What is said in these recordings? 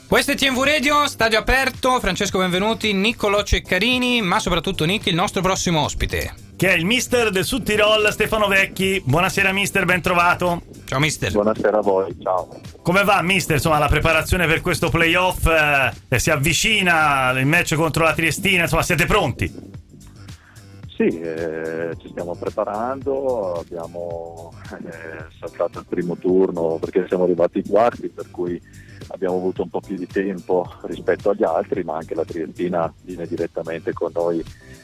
Questo è TNV Radio, stadio aperto, Francesco Benvenuti, Niccolò Ceccarini, ma soprattutto Nick, il nostro prossimo ospite, che è il mister del Sud Tirol, Stefano Vecchi. Buonasera mister, ben trovato. Ciao mister. Buonasera a voi, ciao. Come va mister? Insomma, la preparazione per questo playoff si avvicina, il match contro la Triestina, insomma siete pronti? Sì, ci stiamo preparando, abbiamo saltato il primo turno perché siamo arrivati ai quarti, per cui abbiamo avuto un po' più di tempo rispetto agli altri, ma anche la Triestina viene direttamente con noi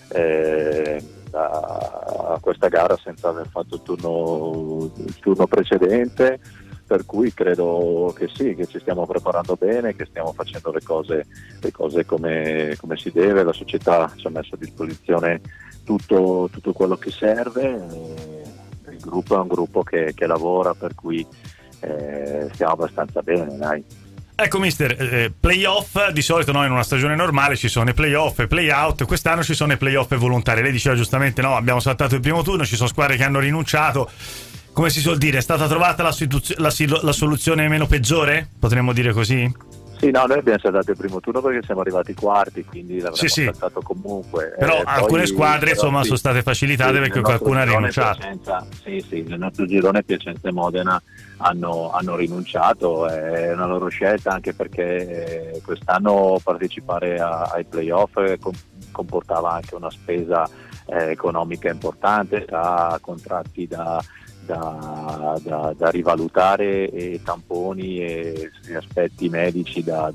a questa gara senza aver fatto il turno precedente, per cui credo che sì, che ci stiamo preparando bene, che stiamo facendo le cose come si deve. La società ci ha messo a disposizione tutto quello che serve, il gruppo è un gruppo che lavora, per cui stiamo abbastanza bene, dai. Ecco mister, playoff, di solito in una stagione normale ci sono i playoff e playout, quest'anno ci sono i playoff volontari. Lei diceva giustamente no, abbiamo saltato il primo turno, ci sono squadre che hanno rinunciato. Come si suol dire, è stata trovata la soluzione meno peggiore? Potremmo dire così? Sì, no, noi abbiamo saltato il primo turno perché siamo arrivati quarti, quindi l'avremmo saltato comunque. Però alcune squadre insomma sono state facilitate perché qualcuno ha rinunciato. Sì, nel nostro girone Piacenza e Modena hanno rinunciato, è una loro scelta, anche perché quest'anno partecipare ai playoff comportava anche una spesa economica importante, tra contratti da rivalutare e tamponi e aspetti medici da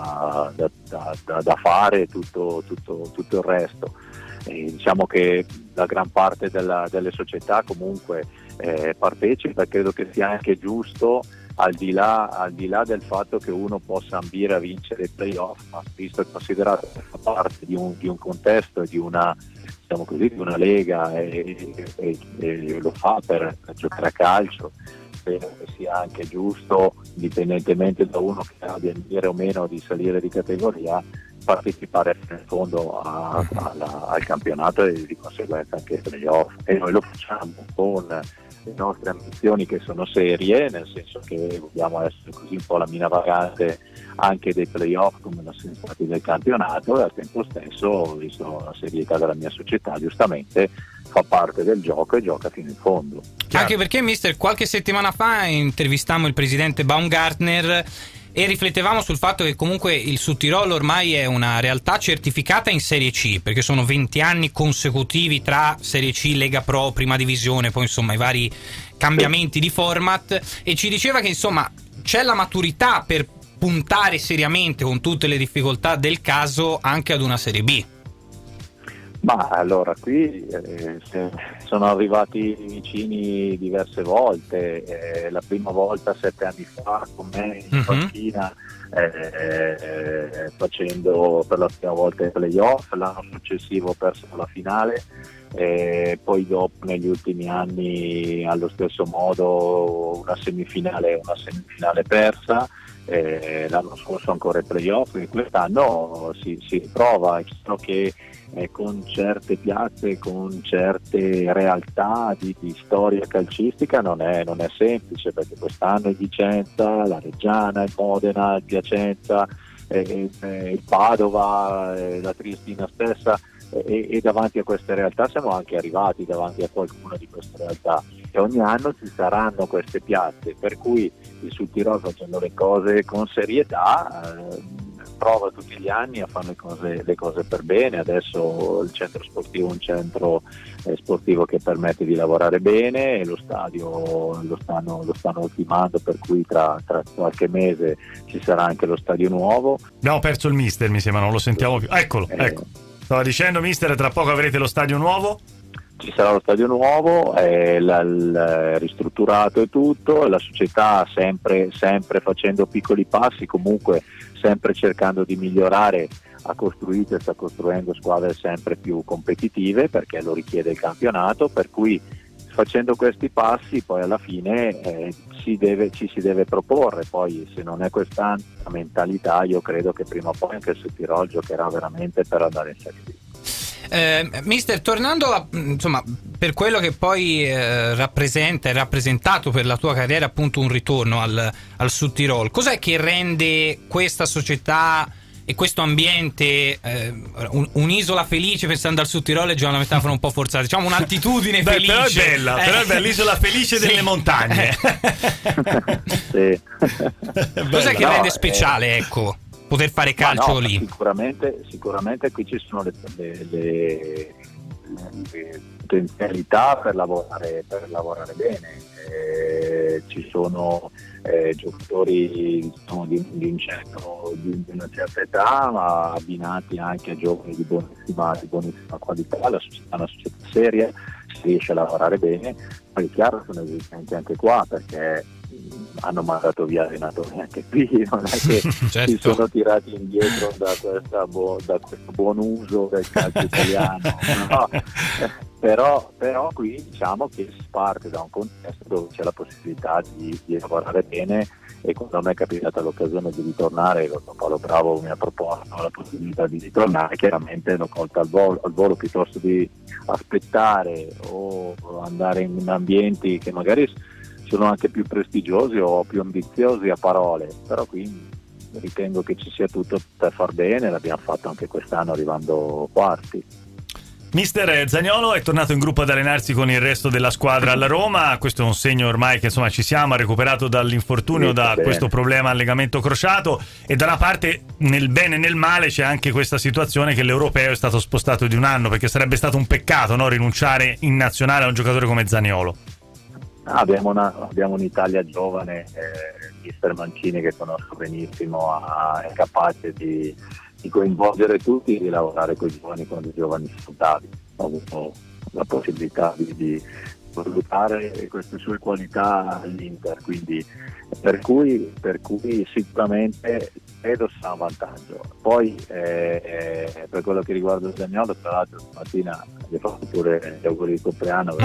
fare, tutto il resto. E diciamo che la gran parte delle società comunque partecipa, e credo che sia anche giusto, al di là del fatto che uno possa ambire a vincere il playoff, ma visto e considerato che fa parte di un contesto e di una lega e lo fa per giocare a calcio, spero che sia anche giusto, indipendentemente da uno che abbia in dire o meno di salire di categoria, partecipare in fondo al campionato e di conseguenza anche ai playoff. E noi lo facciamo con le nostre ambizioni, che sono serie, nel senso che vogliamo essere così un po' la mina vagante anche dei playoff come la siamo stati del campionato, e al tempo stesso, visto la serietà della mia società, giustamente fa parte del gioco e gioca fino in fondo. Anche perché mister, qualche settimana fa intervistammo il presidente Baumgartner e riflettevamo sul fatto che comunque il Sud Tirol ormai è una realtà certificata in Serie C, perché sono 20 anni consecutivi tra Serie C, Lega Pro, Prima Divisione, poi insomma i vari cambiamenti di format, e ci diceva che insomma c'è la maturità per puntare seriamente, con tutte le difficoltà del caso, anche ad una Serie B. Ma allora qui sono arrivati vicini diverse volte, la prima volta 7 anni fa con me in panchina, facendo per la prima volta i playoff, l'anno successivo ho perso la finale, poi dopo negli ultimi anni allo stesso modo una semifinale persa, l'anno scorso ancora i playoff, e quest'anno si riprova. È chiaro che con certe piazze, con certe realtà di storia calcistica non è semplice, perché quest'anno il Vicenza, la Reggiana, il Modena, il Piacenza, il Padova, la Triestina stessa, e davanti a queste realtà siamo anche arrivati davanti a qualcuna di queste realtà, e ogni anno ci saranno queste piazze, per cui il Sud Tirol, facendo le cose con serietà, prova tutti gli anni a fare le cose per bene. Adesso il centro sportivo è un centro sportivo che permette di lavorare bene, e lo stadio lo stanno ultimando, per cui tra qualche mese ci sarà anche lo stadio nuovo. Abbiamo perso il mister, mi sembra, non lo sentiamo più. Eccolo, ecco. Stava dicendo mister, tra poco avrete lo stadio nuovo? Ci sarà lo stadio nuovo, ristrutturato e tutto, la società sempre facendo piccoli passi, comunque sempre cercando di migliorare, ha costruito e sta costruendo squadre sempre più competitive, perché lo richiede il campionato, per cui facendo questi passi poi alla fine ci si deve proporre. Poi se non è questa mentalità, io credo che prima o poi anche il Sud Tirol giocherà veramente per andare in Serie B. Mister, tornando per quello che poi rappresenta e rappresentato per la tua carriera, appunto un ritorno al Sud Tirol, cos'è che rende questa società e questo ambiente un'isola felice? Pensando al Sud Tirol è già una metafora un po' forzata, diciamo un'altitudine felice. Però è bella, però è bella, l'isola felice delle montagne. Sì. Cos'è che rende speciale, ecco, poter fare calcio lì? Sicuramente qui ci sono le potenzialità per lavorare bene. Ci sono giocatori, diciamo, di una certa età, ma abbinati anche a giovani di buonissima qualità. La società è una società seria, si riesce a lavorare bene. Poi è chiaro, sono esistenti anche qua, perché hanno mandato via allenatori anche qui, non è che certo, si sono tirati indietro da questo buon uso del calcio italiano, no? Però qui diciamo che si parte da un contesto dove c'è la possibilità di lavorare bene, e quando a me è capitata l'occasione di ritornare, Paolo Bravo mi ha proposto la possibilità di ritornare, chiaramente l'ho colta al volo piuttosto di aspettare o andare in ambienti che magari sono anche più prestigiosi o più ambiziosi a parole, però qui ritengo che ci sia tutto per far bene. L'abbiamo fatto anche quest'anno arrivando quarti. Mister Zaniolo è tornato in gruppo ad allenarsi con il resto della squadra alla Roma. Questo è un segno ormai che insomma ci siamo, ha recuperato dall'infortunio, da questo problema al legamento crociato, e da una parte, nel bene e nel male, c'è anche questa situazione che l'europeo è stato spostato di un anno, perché sarebbe stato un peccato, no, rinunciare in nazionale a un giocatore come Zaniolo. Abbiamo un'Italia giovane, mister Mancini, che conosco benissimo, è capace di coinvolgere tutti e di lavorare con i giovani soldati. Ho avuto la possibilità di valutare queste sue qualità all'Inter, quindi per cui sicuramente credo sia un vantaggio. Poi per quello che riguarda Zaniolo, tra l'altro stamattina gli ho fatto pure gli auguri di compleanno.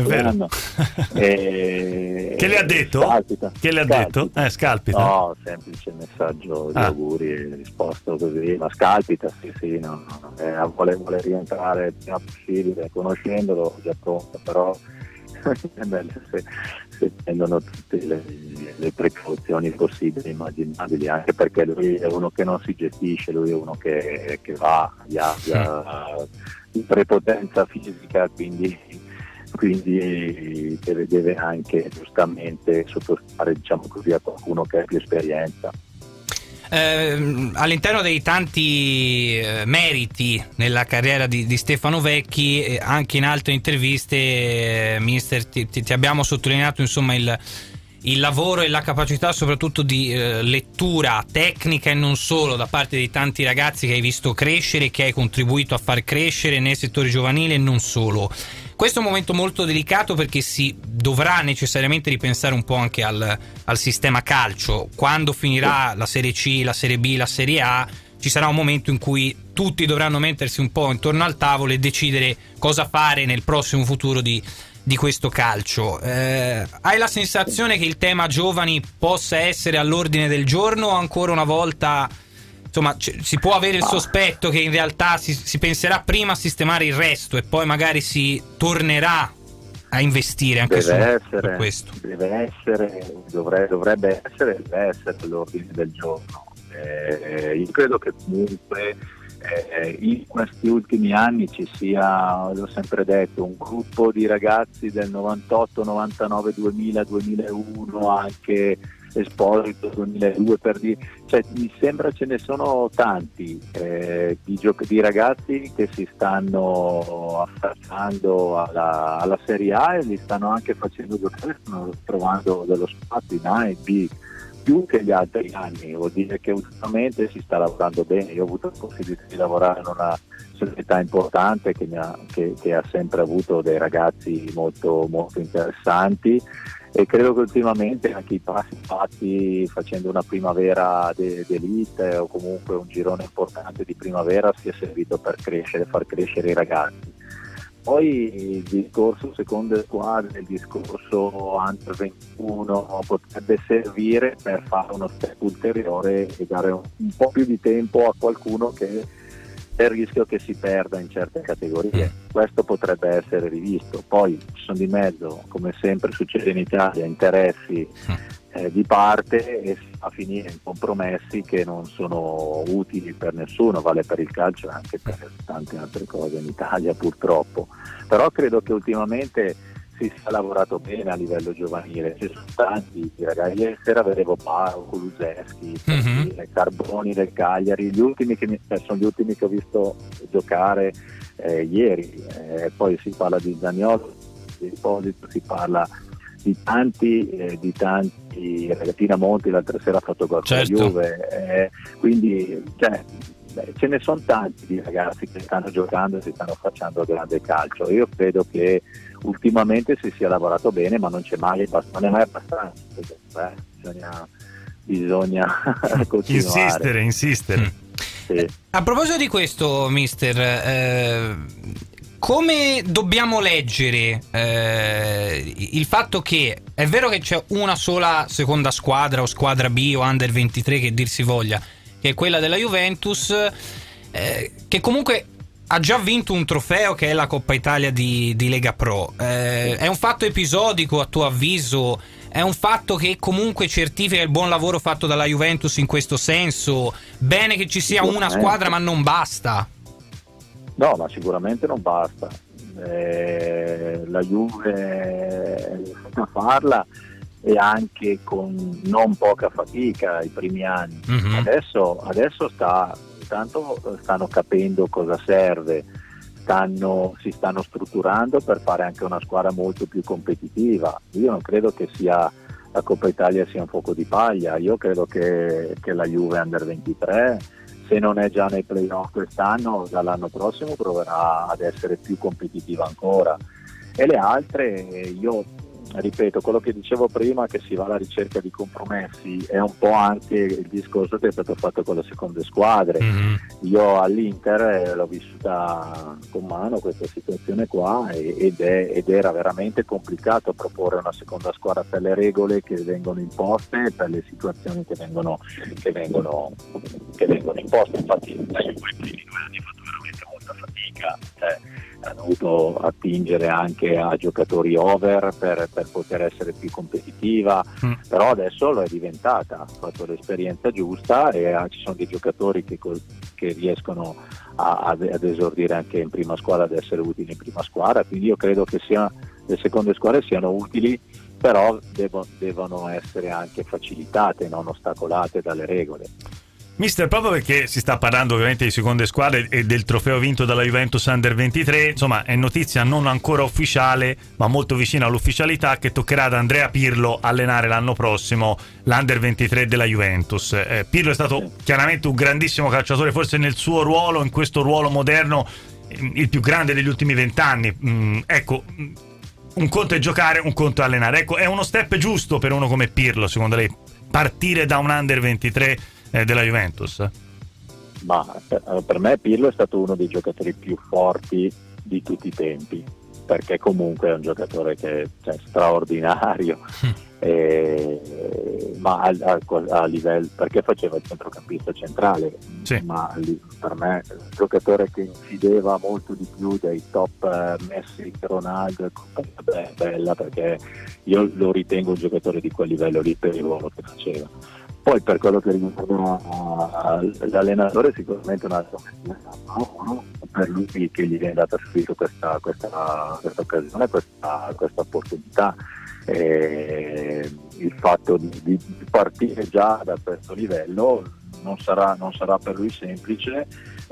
Che le ha detto? Scalpita. Che le ha detto? Scalpita. No, semplice messaggio di auguri, risposto così, ma scalpita, sì, vuole rientrare il prima possibile, conoscendolo già pronto, però è bello se prendono tutte le precauzioni possibili, immaginabili, anche perché lui è uno che non si gestisce, lui è uno che va, viaggia in prepotenza fisica, quindi deve anche giustamente sottostare, diciamo così, a qualcuno che ha più esperienza. All'interno dei tanti meriti nella carriera di Stefano Vecchi, anche in altre interviste, mister, ti abbiamo sottolineato insomma il lavoro e la capacità soprattutto di lettura tecnica e non solo da parte di tanti ragazzi che hai visto crescere, che hai contribuito a far crescere nei settori giovanili e non solo. Questo è un momento molto delicato, perché si dovrà necessariamente ripensare un po' anche al sistema calcio. Quando finirà la Serie C, la Serie B, la Serie A, ci sarà un momento in cui tutti dovranno mettersi un po' intorno al tavolo e decidere cosa fare nel prossimo futuro di questo calcio. Hai la sensazione che il tema giovani possa essere all'ordine del giorno, o ancora una volta insomma si può avere il sospetto che in realtà si penserà prima a sistemare il resto e poi magari si tornerà a investire anche su questo? Dovrebbe essere all'ordine del giorno. Io credo che comunque in questi ultimi anni ci sia, l'ho sempre detto, un gruppo di ragazzi del 98, 99, 2000, 2001, anche Esposito 2002, per dire, cioè mi sembra ce ne sono tanti di ragazzi che si stanno affacciando alla Serie A e li stanno anche facendo giocare, stanno trovando dello spazio in A e B più che gli altri anni. Vuol dire che ultimamente si sta lavorando bene. Io ho avuto la possibilità di lavorare in una società importante che ha sempre avuto dei ragazzi molto, molto interessanti, e credo che ultimamente anche i passi fatti facendo una primavera d'elite o comunque un girone importante di primavera sia servito per far crescere i ragazzi. Poi il discorso seconde squadre, il discorso under 21 potrebbe servire per fare uno step ulteriore e dare un po' più di tempo a qualcuno che c'è il rischio che si perda in certe categorie. Questo potrebbe essere rivisto. Poi ci sono di mezzo, come sempre succede in Italia, interessi di parte, e si va a finire in compromessi che non sono utili per nessuno. Vale per il calcio e anche per tante altre cose in Italia, purtroppo. Però credo che ultimamente si sia lavorato bene a livello giovanile. Ci sono tanti ragazzi. Ieri sera vedevo Baro, Kulusevski, Carboni del Cagliari, sono gli ultimi che ho visto giocare ieri. Poi si parla di Zaniolo, di Esposito, si parla di tanti Pinamonti l'altra sera ha fatto gol con la Juve, quindi ce ne sono tanti di ragazzi che stanno giocando e si stanno facendo grande calcio. Io credo che ultimamente si sia lavorato bene, ma non è mai abbastanza, bisogna continuare. Insistere. Sì. A proposito di questo, mister, come dobbiamo leggere il fatto che è vero che c'è una sola seconda squadra o squadra B o under 23 che dir si voglia, che è quella della Juventus, che comunque ha già vinto un trofeo che è la Coppa Italia di Lega Pro. È un fatto episodico a tuo avviso? È un fatto che comunque certifica il buon lavoro fatto dalla Juventus in questo senso? Bene che ci sia una squadra, ma non basta? No, ma sicuramente non basta. La Juve è riuscita a farla, e anche con non poca fatica i primi anni. Adesso stanno capendo cosa serve, si stanno strutturando per fare anche una squadra molto più competitiva. Io non credo che la Coppa Italia sia un fuoco di paglia. Io credo che la Juve Under 23, se non è già nei playoff quest'anno, dall'anno prossimo proverà ad essere più competitiva ancora. E le altre, io ripeto quello che dicevo prima, che si va alla ricerca di compromessi, è un po' anche il discorso che è stato fatto con le seconde squadre. Io all'Inter l'ho vissuta con mano questa situazione qua, ed era veramente complicato proporre una seconda squadra per le regole che vengono imposte e per le situazioni che vengono imposte. Infatti la Juve i primi 2 anni ha fatto veramente molta fatica, hanno dovuto attingere anche a giocatori over per poter essere più competitiva, però adesso lo è diventata, ha fatto l'esperienza giusta, e ci sono dei giocatori che riescono ad esordire anche in prima squadra, ad essere utili in prima squadra. Quindi io credo che le seconde squadre siano utili, però devono essere anche facilitate, non ostacolate dalle regole. Mister, proprio perché si sta parlando ovviamente di seconde squadre e del trofeo vinto dalla Juventus Under 23, insomma è notizia non ancora ufficiale ma molto vicina all'ufficialità che toccherà ad Andrea Pirlo allenare l'anno prossimo l'Under 23 della Juventus. Pirlo è stato chiaramente un grandissimo calciatore, forse nel suo ruolo, in questo ruolo moderno, il più grande degli ultimi 20 anni. Ecco, un conto è giocare, un conto è allenare. Ecco, è uno step giusto per uno come Pirlo, secondo lei, partire da un Under 23 della Juventus? Ma per me Pirlo è stato uno dei giocatori più forti di tutti i tempi, perché comunque è un giocatore che è straordinario, ma a livello, perché faceva il centrocampista centrale, sì. Ma per me è un giocatore che incideva molto di più dei top Messi, Ronaldo, bella, perché io lo ritengo un giocatore di quel livello lì per il ruolo che faceva. Poi per quello che riguarda l'allenatore, sicuramente una per lui che gli viene data subito questa occasione, questa opportunità. Il fatto di partire già da questo livello non sarà per lui semplice,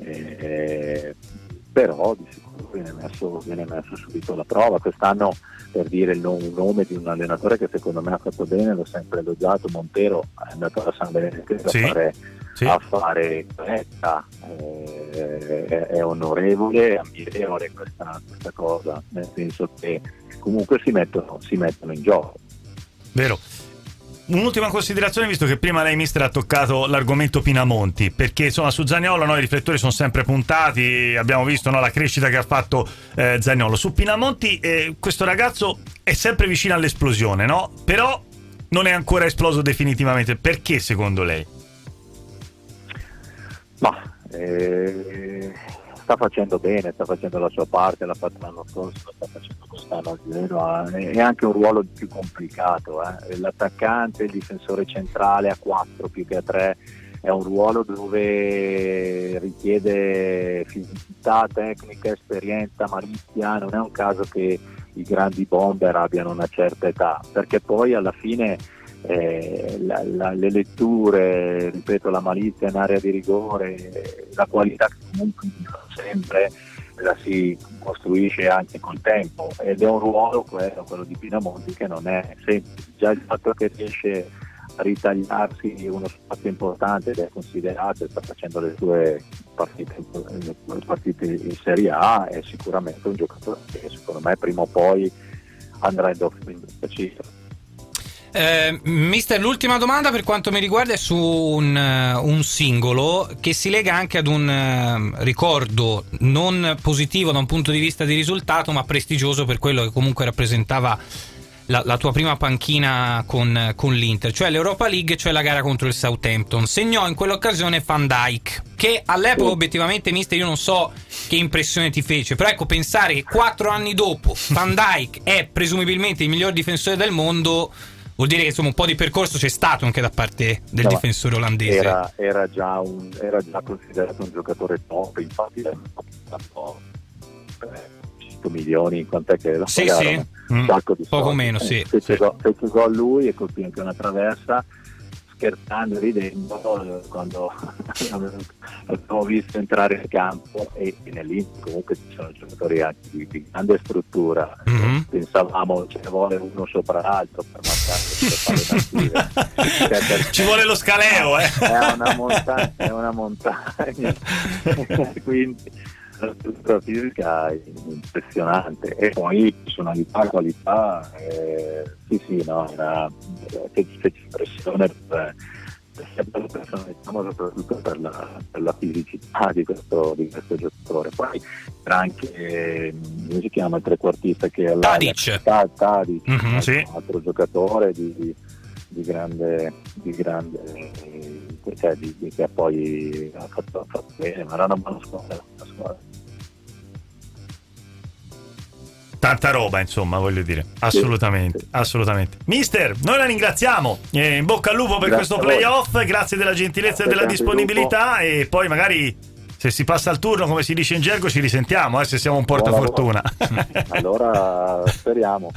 però di sicuro viene messo subito alla prova. Quest'anno, per dire il nome di un allenatore che secondo me ha fatto bene, l'ho sempre elogiato, Montero, è andato a San Benedetto a fare corretta, è onorevole, è ammirevole questa cosa, nel senso che comunque si mettono in gioco. Vero. Un'ultima considerazione, visto che prima lei, mister, ha toccato l'argomento Pinamonti, perché insomma su Zaniolo i riflettori sono sempre puntati, abbiamo visto la crescita che ha fatto Zaniolo. Su Pinamonti questo ragazzo è sempre vicino all'esplosione, no? Però non è ancora esploso definitivamente. Perché secondo lei? Ma sta facendo bene, sta facendo la sua parte, l'ha fatto l'anno scorso, lo sta facendo quest'anno a Genoa. È anche un ruolo più complicato, l'attaccante, il difensore centrale a 4 più che a 3 è un ruolo dove richiede fisicità, tecnica, esperienza, malizia. Non è un caso che i grandi bomber abbiano una certa età, perché poi alla fine le letture, ripeto, la malizia in area di rigore, la qualità che comunque sempre la si costruisce anche col tempo, ed è un ruolo quello di Pinamonti che non è semplice. Già il fatto che riesce a ritagliarsi uno spazio importante ed è considerato e sta facendo le sue partite in Serie A, è sicuramente un giocatore che secondo me prima o poi andrà in doppia cifra. Mister, l'ultima domanda per quanto mi riguarda è su un singolo che si lega anche ad un ricordo non positivo da un punto di vista di risultato, ma prestigioso per quello che comunque rappresentava la tua prima panchina con l'Inter, cioè l'Europa League, cioè la gara contro il Southampton. Segnò in quell'occasione Van Dijk, che all'epoca obiettivamente, mister, io non so che impressione ti fece, però ecco, pensare che 4 anni dopo Van Dijk è presumibilmente il miglior difensore del mondo vuol dire che insomma un po' di percorso c'è stato anche da parte del difensore olandese. Era già considerato un giocatore top, infatti era un 100 milioni, quant'è che lo pagarono? Un sacco di poco soldi. Meno, sì. Fece gol lui e colpì anche una traversa, scherzando e ridendo quando l'avevo visto entrare in campo, e nell'Inter comunque ci sono giocatori anche di grande struttura. Pensavamo ce ne vuole uno sopra l'altro per marcare ci vuole lo scaleo, è una montagna quindi la struttura fisica è impressionante, e poi personalità, qualità, fece impressione sia per la personalità ma soprattutto per la fisicità di questo giocatore. Poi era anche come si chiama il trequartista che è Tadic, sì. Un altro giocatore di grande che poi ha fatto bene, ma era una buona squadra. Tanta roba, insomma, voglio dire, assolutamente, assolutamente. Mister, noi la ringraziamo, in bocca al lupo per questo playoff, grazie della gentilezza e della disponibilità, e poi magari se si passa il turno, come si dice in gergo, ci risentiamo, se siamo un portafortuna. Allora speriamo.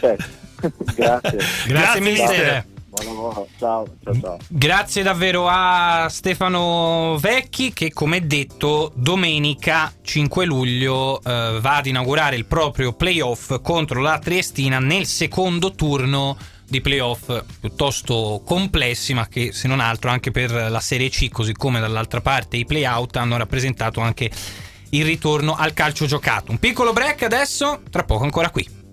Grazie mister. Buon lavoro, ciao. Grazie davvero a Stefano Vecchi, che come detto domenica 5 luglio va ad inaugurare il proprio playoff contro la Triestina nel secondo turno di playoff piuttosto complessi, ma che se non altro anche per la Serie C, così come dall'altra parte i play-out, hanno rappresentato anche il ritorno al calcio giocato. Un piccolo break adesso, tra poco ancora qui.